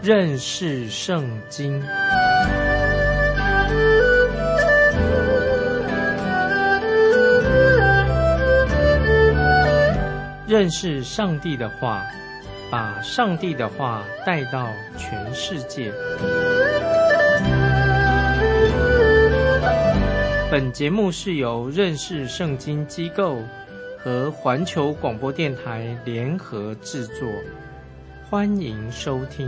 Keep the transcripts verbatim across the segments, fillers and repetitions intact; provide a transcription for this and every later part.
认识圣经。认识上帝的话，把上帝的话带到全世界。本节目是由认识圣经机构和环球广播电台联合制作，欢迎收听。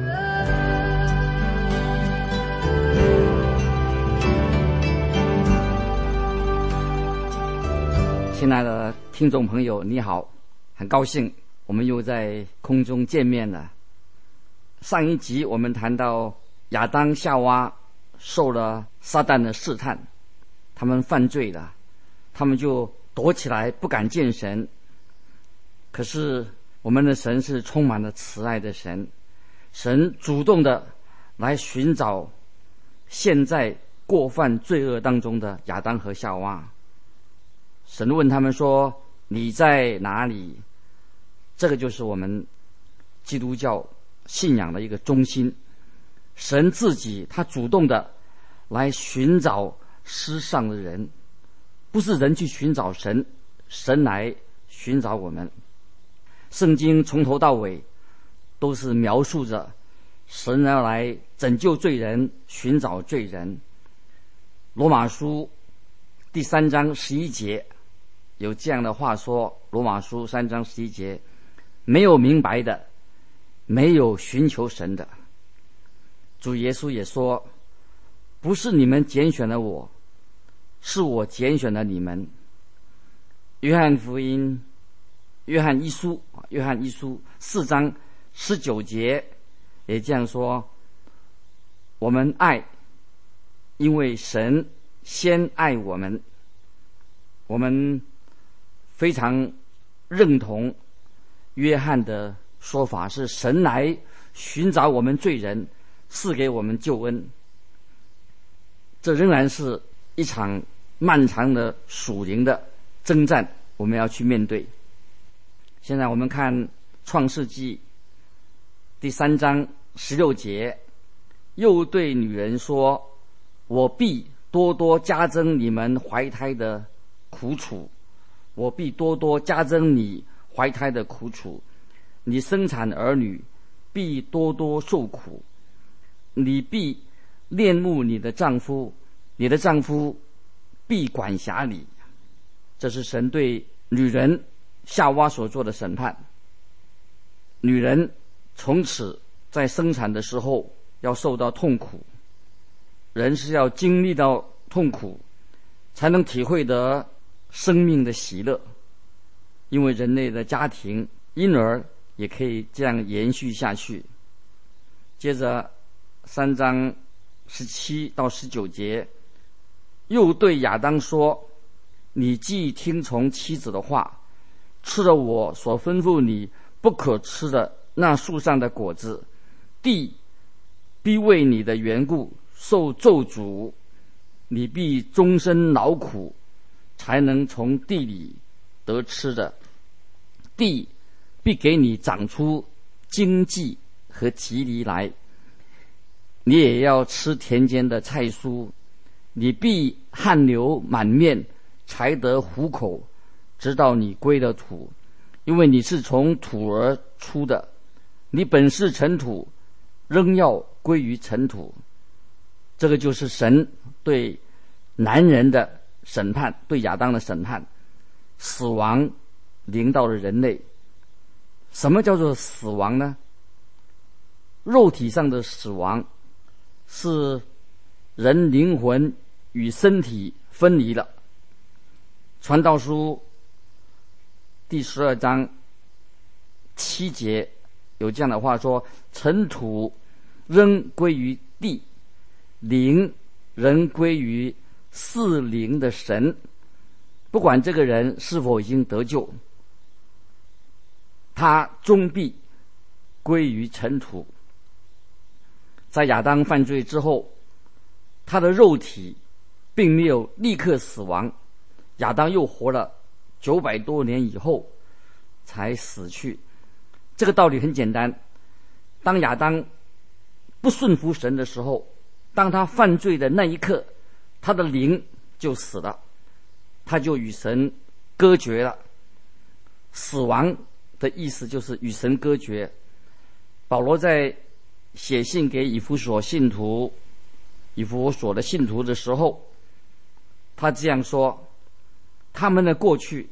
亲爱的听众朋友，你好，很高兴我们又在空中见面了。上一集我们谈到亚当夏娃受了撒旦的试探，他们犯罪了，他们就躲起来不敢见神。可是我们的神是充满了慈爱的神，神主动的来寻找现在过犯罪恶当中的亚当和夏娃。神问他们说，你在哪里？这个就是我们基督教信仰的一个中心。神自己他主动的来寻找失丧的人，不是人去寻找神，神来寻找我们。圣经从头到尾都是描述着神要来拯救罪人，寻找罪人。罗马书第三章十一节有这样的话说，罗马书三章十一节，没有明白的，没有寻求神的。主耶稣也说，不是你们拣选了我，是我拣选了你们。约翰福音约翰一书约翰一书四章十九节也这样说，我们爱，因为神先爱我们。我们非常认同约翰的说法，是神来寻找我们罪人，赐给我们救恩。这仍然是一场漫长的属灵的征战，我们要去面对。现在我们看创世纪第三章十六节，又对女人说，我必多多加增你们怀胎的苦楚，我必多多加增你怀胎的苦楚，你生产儿女必多多受苦，你必恋慕你的丈夫，你的丈夫必管辖你。这是神对女人夏娃所做的审判。女人从此在生产的时候要受到痛苦，人是要经历到痛苦才能体会得生命的喜乐，因为人类的家庭因而也可以这样延续下去。接着三章十七到十九节，又对亚当说，你既听从妻子的话，吃了我所吩咐你不可吃的那树上的果子，地必为你的缘故受咒诅，你必终身劳苦，才能从地里得吃的。地必给你长出荆棘和棘藜来，你也要吃田间的菜蔬，你必汗流满面，才得糊口，直到你归了土，因为你是从土而出的，你本是尘土，仍要归于尘土。这个就是神对男人的审判，对亚当的审判。死亡临到了人类。什么叫做死亡呢？肉体上的死亡是人灵魂与身体分离了。传道书第十二章七节有这样的话说，尘土仍归于地，灵仍归于赐灵的神。不管这个人是否已经得救，他终必归于尘土。在亚当犯罪之后，他的肉体并没有立刻死亡，亚当又活了九百多年以后才死去。这个道理很简单，当亚当不顺服神的时候，当他犯罪的那一刻，他的灵就死了，他就与神隔绝了。死亡的意思就是与神隔绝。保罗在写信给以弗所信徒、以弗所的信徒的时候，他这样说：他们的过去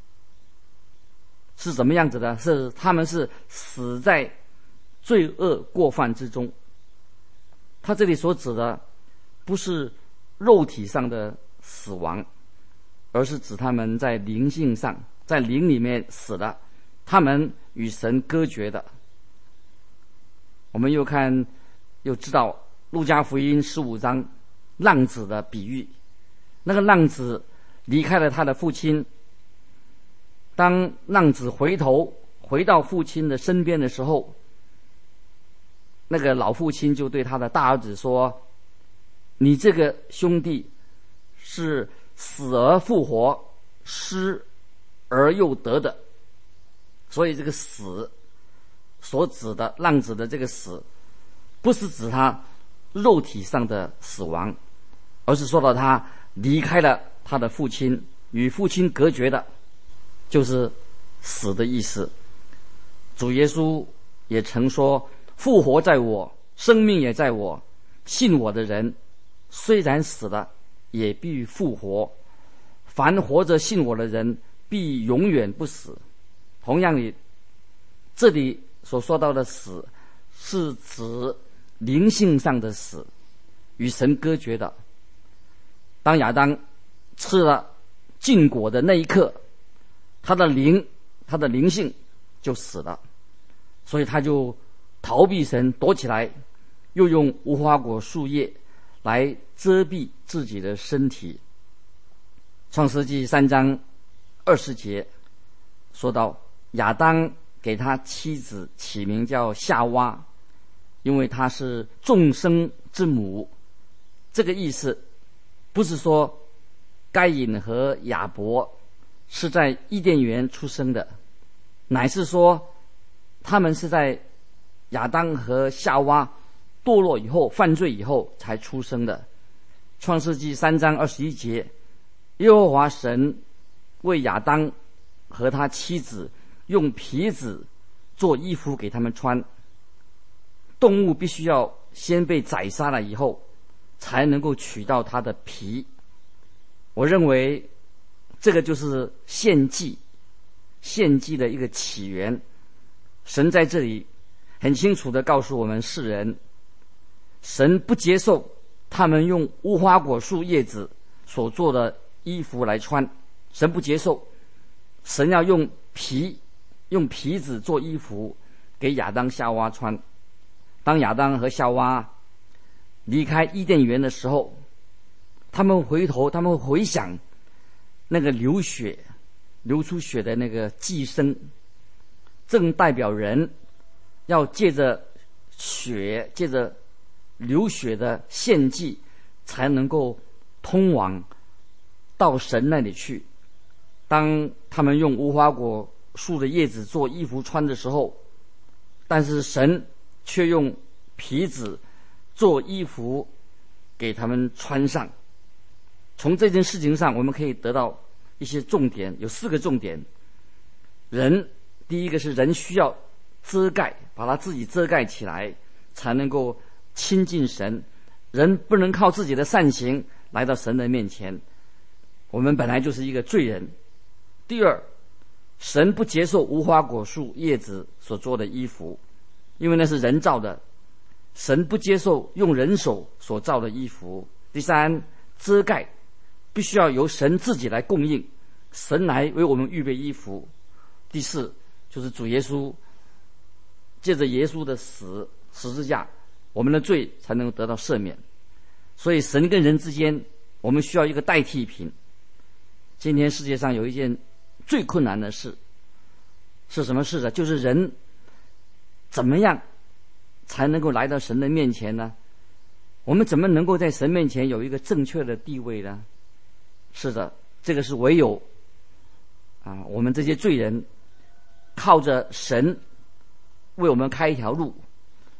是怎么样子的？是他们是死在罪恶过犯之中。他这里所指的不是肉体上的死亡，而是指他们在灵性上，在灵里面死了，他们与神隔绝的。我们又看又知道路加福音十五章浪子的比喻，那个浪子离开了他的父亲，当浪子回头回到父亲的身边的时候，那个老父亲就对他的大儿子说：你这个兄弟是死而复活，失而又得的。所以这个死所指的浪子的这个死，不是指他肉体上的死亡，而是说到他离开了他的父亲，与父亲隔绝的，就是死的意思。主耶稣也曾说：复活在我，生命也在我，信我的人虽然死了，也必复活。凡活着信我的人，必永远不死。同样的，这里所说到的死，是指灵性上的死，与神隔绝的。当亚当吃了禁果的那一刻，他的灵，他的灵性就死了，所以他就逃避神，躲起来，又用无花果树叶来遮蔽自己的身体。创世纪三章二十节说到，亚当给他妻子起名叫夏娃，因为她是众生之母。这个意思不是说该隐和亚伯是在伊甸园出生的，乃是说他们是在亚当和夏娃堕落以后、犯罪以后才出生的。创世纪三章二十一节，耶和华神为亚当和他妻子用皮子做衣服给他们穿。动物必须要先被宰杀了以后，才能够取到它的皮。我认为这个就是献祭，献祭的一个起源。神在这里很清楚地告诉我们世人，神不接受他们用无花果树叶子所做的衣服来穿，神不接受。神要用皮，用皮子做衣服给亚当夏娃穿。当亚当和夏娃离开伊甸园的时候，他们回头，他们回想那个流血流出血的那个祭牲，正代表人要借着血，借着流血的献祭，才能够通往到神那里去。当他们用无花果树的叶子做衣服穿的时候，但是神却用皮子做衣服给他们穿上。从这件事情上我们可以得到一些重点，有四个重点。人，第一个是人需要遮盖，把他自己遮盖起来，才能够亲近神。人不能靠自己的善行来到神的面前，我们本来就是一个罪人。第二，神不接受无花果树叶子所做的衣服，因为那是人造的，神不接受用人手所造的衣服。第三，遮盖必须要由神自己来供应，神来为我们预备衣服。第四，就是主耶稣借着耶稣的死十字架，我们的罪才能得到赦免。所以神跟人之间，我们需要一个代替品。今天世界上有一件最困难的事是什么事呢？就是人怎么样才能够来到神的面前呢？我们怎么能够在神面前有一个正确的地位呢？是的，这个是唯有啊，我们这些罪人靠着神为我们开一条路，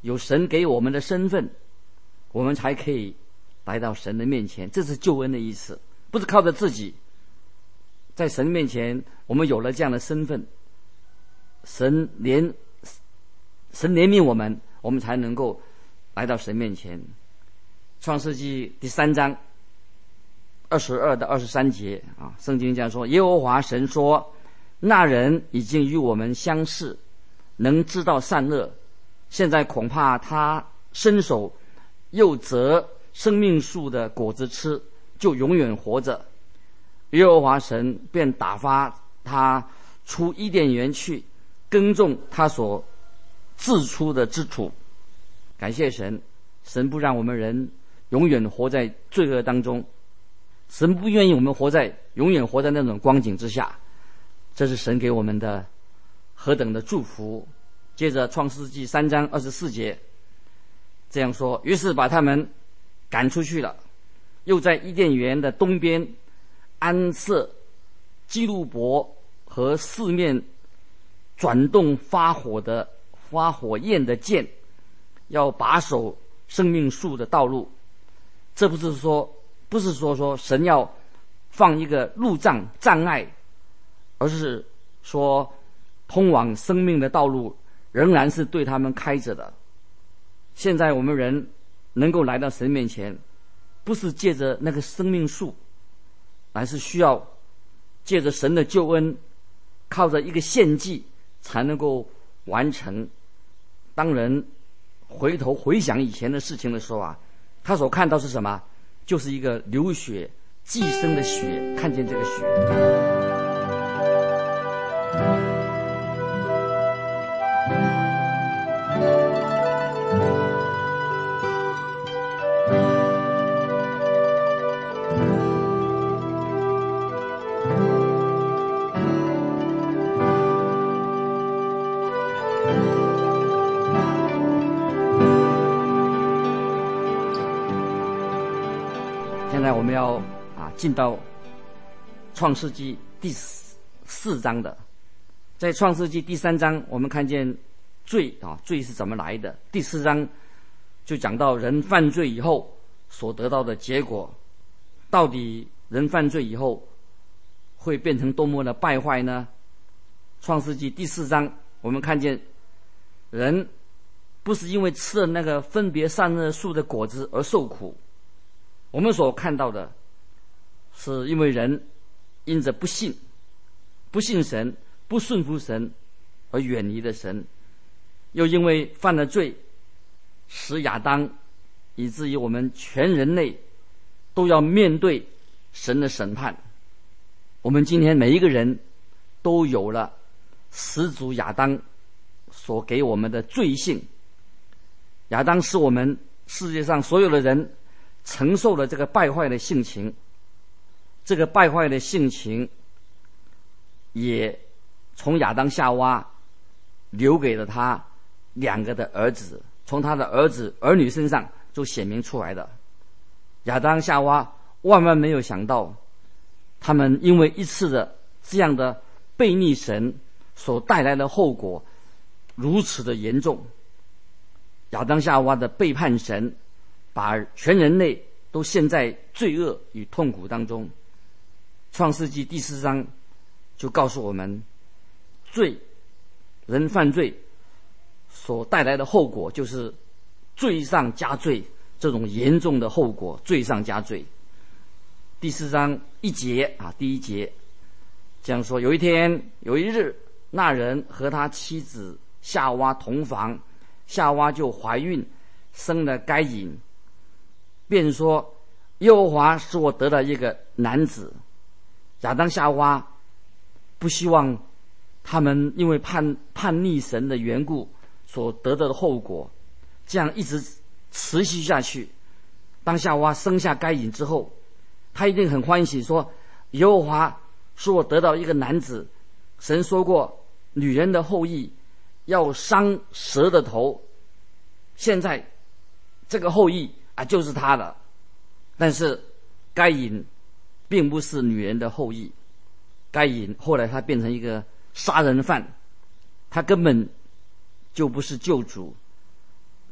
有神给我们的身份，我们才可以来到神的面前。这是救恩的意思，不是靠着自己。在神面前，我们有了这样的身份，神怜神怜悯我们，我们才能够来到神面前。创世纪第三章二十二到二十三节啊，圣经这样说：耶和华神说，那人已经与我们相似，能知道善恶，现在恐怕他伸手又择生命树的果子吃，就永远活着。耶和华神便打发他出伊甸园去，耕种他所自出的之土。感谢神，神不让我们人永远活在罪恶当中，神不愿意我们活在永远活在那种光景之下，这是神给我们的何等的祝福。接着创世纪三章二十四节这样说：于是把他们赶出去了，又在伊甸园的东边安设基路伯和四面转动发火的发火焰的剑，要把守生命树的道路。这不是说不是说说神要放一个路障障碍，而是说通往生命的道路仍然是对他们开着的。现在我们人能够来到神面前，不是借着那个生命树，而是需要借着神的救恩，靠着一个献祭才能够完成。当人回头回想以前的事情的时候啊，他所看到是什么？就是一个流血寄生的血，看见这个血。现在我们要啊进到创世纪第四章的，在创世纪第三章我们看见罪啊罪是怎么来的，第四章就讲到人犯罪以后所得到的结果，到底人犯罪以后会变成多么的败坏呢？创世纪第四章我们看见人不是因为吃了那个分别善恶树的果子而受苦，我们所看到的是因为人因着不信不信神不顺服神而远离了神，又因为犯了罪使亚当以至于我们全人类都要面对神的审判。我们今天每一个人都有了始祖亚当所给我们的罪性，亚当是我们世界上所有的人承受了这个败坏的性情，这个败坏的性情也从亚当夏娃留给了他两个的儿子，从他的儿子儿女身上就显明出来的。亚当夏娃万万没有想到，他们因为一次的这样的背逆神所带来的后果如此的严重。亚当夏娃的背叛神，把全人类都陷在罪恶与痛苦当中。创世纪第四章就告诉我们，罪人犯罪所带来的后果就是罪上加罪，这种严重的后果，罪上加罪。第四章一节啊，第一节这样说：有一天有一日，那人和他妻子夏娃同房，夏娃就怀孕，生了该隐，便说耶和华使我得了一个男子。亚当夏娃不希望他们因为叛叛逆神的缘故所得到的后果这样一直持续下去。当夏娃生下该隐之后，他一定很欢喜，说耶和华使我得到一个男子。神说过女人的后裔要伤蛇的头，现在这个后裔啊就是他的。但是该隐并不是女人的后裔，该隐后来他变成一个杀人犯，他根本就不是救主。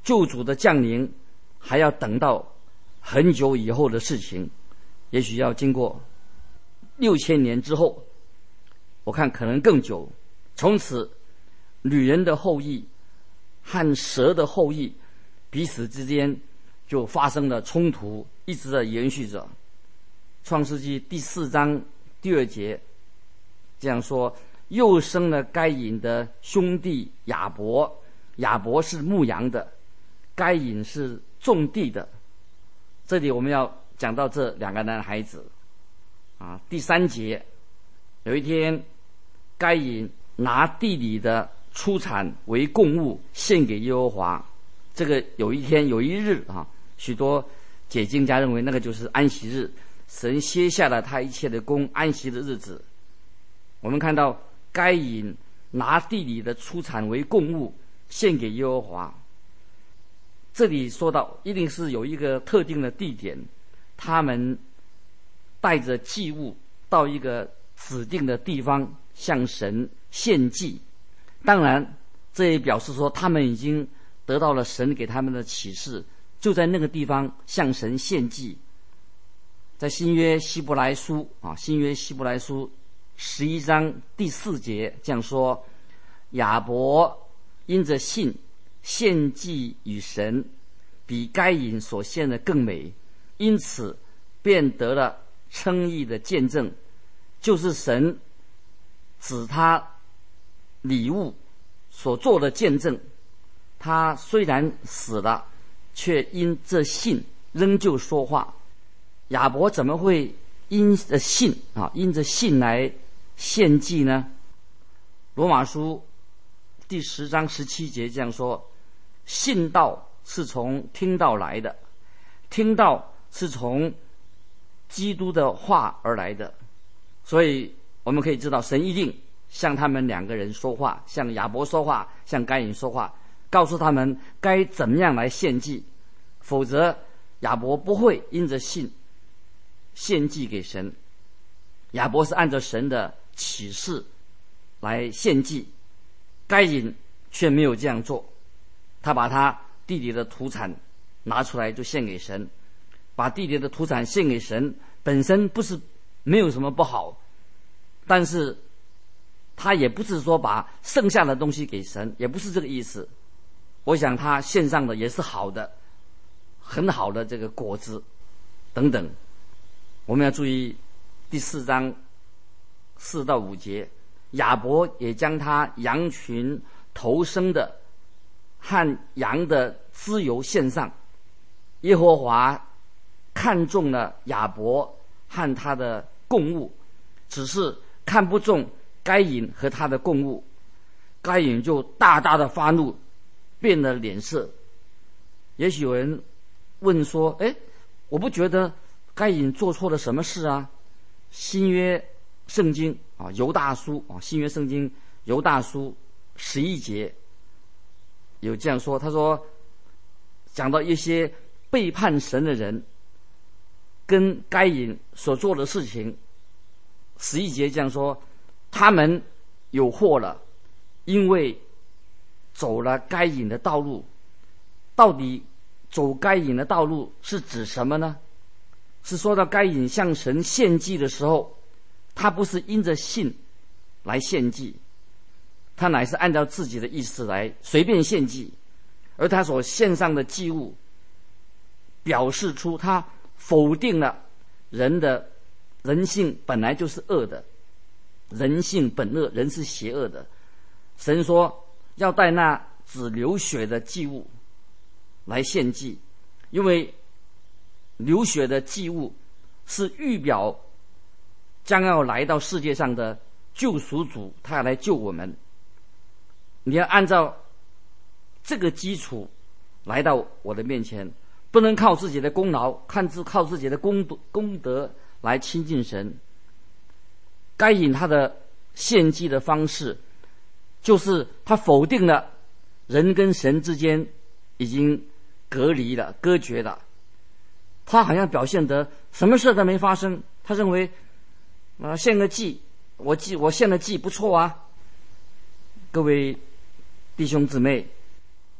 救主的降临还要等到很久以后的事情，也许要经过六千年之后，我看可能更久。从此女人的后裔和蛇的后裔彼此之间就发生了冲突，一直在延续着。创世纪第四章第二节这样说，又生了该隐的兄弟亚伯，亚伯是牧羊的，该隐是种地的。这里我们要讲到这两个男孩子啊。第三节，有一天该隐拿地里的出产为供物献给耶和华。这个有一天有一日啊，许多解经家认为那个就是安息日，神歇下了他一切的工，安息的日子。我们看到该隐拿地里的出产为供物献给耶和华，这里说到一定是有一个特定的地点，他们带着祭物到一个指定的地方向神献祭。当然这也表示说他们已经得到了神给他们的启示，就在那个地方向神献祭。在新约希伯来书啊，新约希伯来书十一章第四节这样说，亚伯因着信献祭与神，比该隐所献的更美，因此便得了称义的见证，就是神指他礼物所做的见证。他虽然死了，却因这信仍旧说话。亚伯怎么会因着信啊，因着信来献祭呢？罗马书第十章十七节这样说，信道是从听道来的，听道是从基督的话而来的。所以我们可以知道，神一定向他们两个人说话，向亚伯说话，向该隐说话，告诉他们该怎么样来献祭，否则亚伯不会因着信献祭给神。亚伯是按照神的启示来献祭，该隐却没有这样做，他把他地里的土产拿出来就献给神。把地里的土产献给神本身不是没有什么不好，但是他也不是说把剩下的东西给神，也不是这个意思。我想他献上的也是好的，很好的这个果子等等。我们要注意第四章四到五节，亚伯也将他羊群头生的和羊的脂油献上。耶和华看中了亚伯和他的供物，只是看不中该隐和他的供物。该隐就大大的发怒，变了脸色。也许有人问说，诶，我不觉得该隐做错了什么事啊？新约圣经啊，犹大书啊，新约圣经犹大书十一节有这样说，他说讲到一些背叛神的人跟该隐所做的事情，十一节这样说，他们有祸了，因为走了该隐的道路。到底走该隐的道路是指什么呢？是说到该隐向神献祭的时候，他不是因着信来献祭，他乃是按照自己的意思来随便献祭，而他所献上的祭物表示出他否定了人的人性本来就是恶的，人性本恶，人是邪恶的。神说要带那只流血的祭物来献祭，因为流血的祭物是预表将要来到世界上的救赎主，他要来救我们。你要按照这个基础来到我的面前，不能靠自己的功劳，看自靠自己的功功德来亲近神。该隐他的献祭的方式，就是他否定了人跟神之间已经隔离了、隔绝了。他好像表现得什么事都没发生，他认为啊、呃，献个祭，我祭我献了祭不错啊。各位弟兄姊妹，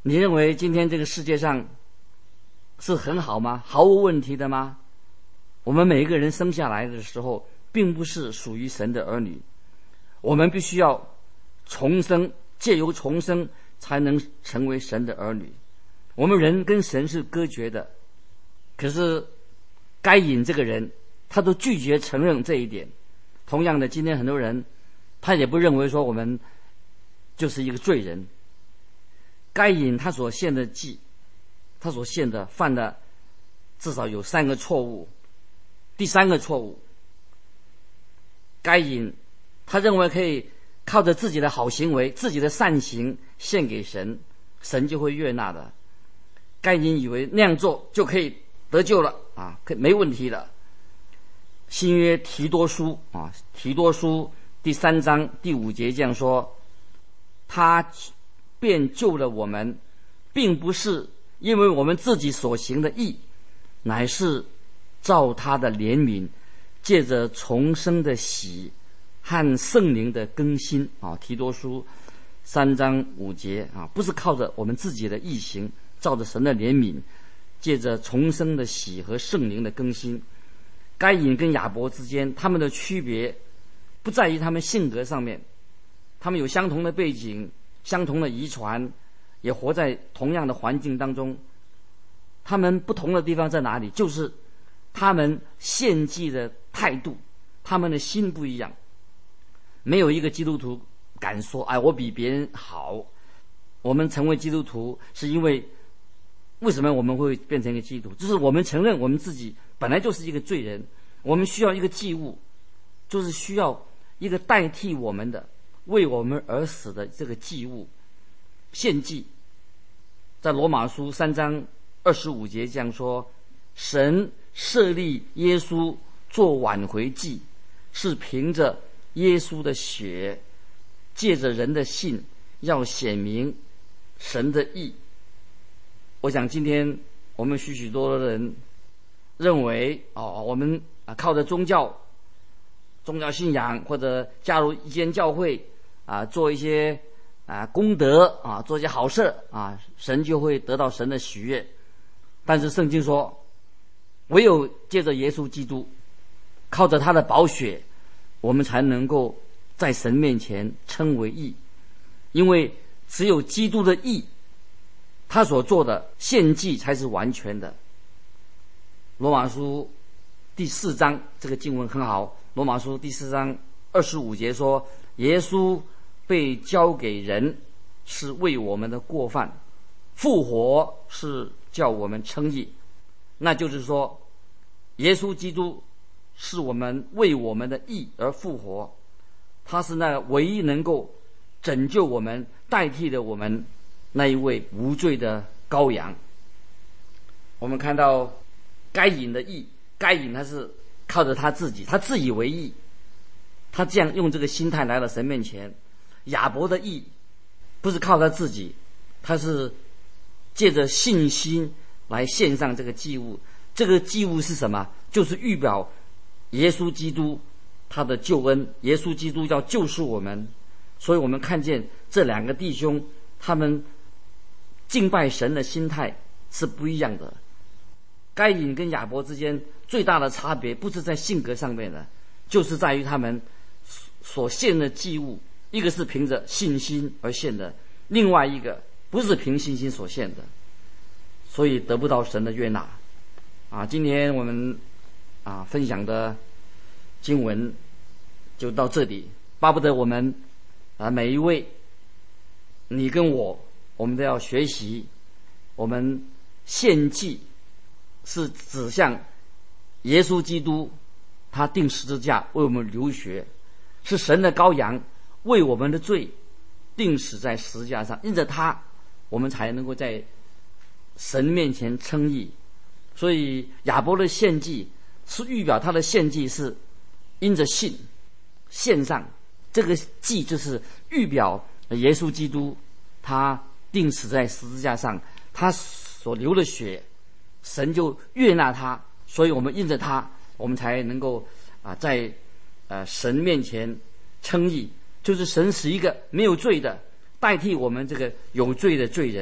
你认为今天这个世界上是很好吗？毫无问题的吗？我们每一个人生下来的时候并不是属于神的儿女，我们必须要重生，借由重生才能成为神的儿女。我们人跟神是隔绝的，可是该隐这个人他都拒绝承认这一点。同样的，今天很多人他也不认为说我们就是一个罪人。该隐他所献的祭，他所献的犯的至少有三个错误。第三个错误，该隐他认为可以靠着自己的好行为，自己的善行献给神，神就会悦纳的。该隐以为那样做就可以得救了啊，可没问题了。新约提多书啊，提多书第三章第五节这样说：他便救了我们，并不是因为我们自己所行的义，乃是照他的怜悯，借着重生的喜和圣灵的更新啊。提多书三章五节啊，不是靠着我们自己的义行，照着神的怜悯，借着重生的喜和圣灵的更新。该隐跟亚伯之间，他们的区别不在于他们性格上面，他们有相同的背景，相同的遗传，也活在同样的环境当中。他们不同的地方在哪里？就是他们献祭的态度，他们的心不一样。没有一个基督徒敢说：“哎，我比别人好。”我们成为基督徒是因为，为什么我们会变成一个基督徒？就是我们承认我们自己本来就是一个罪人，我们需要一个祭物，就是需要一个代替我们的、为我们而死的这个祭物，献祭。在罗马书三章二十五节这样说：神设立耶稣做挽回祭，是凭着耶稣的血，借着人的信，要显明神的义。我想今天我们许许多多的人认为哦，我们啊靠着宗教、宗教信仰或者加入一间教会啊，做一些啊功德啊，做一些好事啊，神就会得到神的喜悦。但是圣经说，唯有借着耶稣基督，靠着他的宝血，我们才能够在神面前称为义。因为只有基督的义，他所做的献祭才是完全的。罗马书第四章这个经文很好，罗马书第四章二十五节说，耶稣被交给人是为我们的过犯，复活是叫我们称义。那就是说，耶稣基督是我们为我们的义而复活，他是那唯一能够拯救我们、代替了我们那一位无罪的羔羊。我们看到该隐的义，该隐他是靠着他自己，他自以为义，他这样用这个心态来到神面前。亚伯的义不是靠他自己，他是借着信心来献上这个祭物。这个祭物是什么？就是预表耶稣基督他的救恩，耶稣基督要救赎我们。所以我们看见这两个弟兄，他们敬拜神的心态是不一样的。该隐跟亚伯之间最大的差别不是在性格上面的，就是在于他们所献的祭物，一个是凭着信心而献的，另外一个不是凭信心所献的，所以得不到神的悦纳。啊，今天我们啊分享的经文就到这里，巴不得我们啊每一位，你跟我，我们都要学习，我们献祭是指向耶稣基督，他钉十字架为我们流血，是神的羔羊为我们的罪钉死在十字架上，因着他我们才能够在神面前称义。所以亚伯的献祭是预表他的献祭是因着信献上，这个祭就是预表耶稣基督他钉死在十字架上，他所流的血，神就悦纳他，所以我们因着他，我们才能够啊在呃神面前称义，就是神使一个没有罪的代替我们这个有罪的罪人，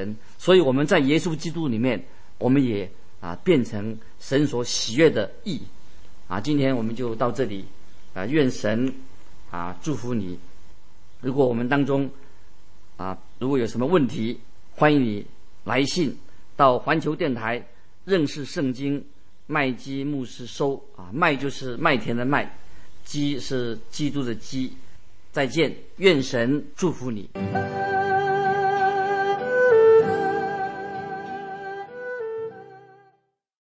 所以我们在耶稣基督里面，我们也啊变成神所喜悦的义啊。今天我们就到这里啊，愿神啊祝福你。如果我们当中啊如果有什么问题，欢迎你来信到环球电台认识圣经麦基牧师收啊，麦就是麦田的麦，基是基督的基。再见，愿神祝福你。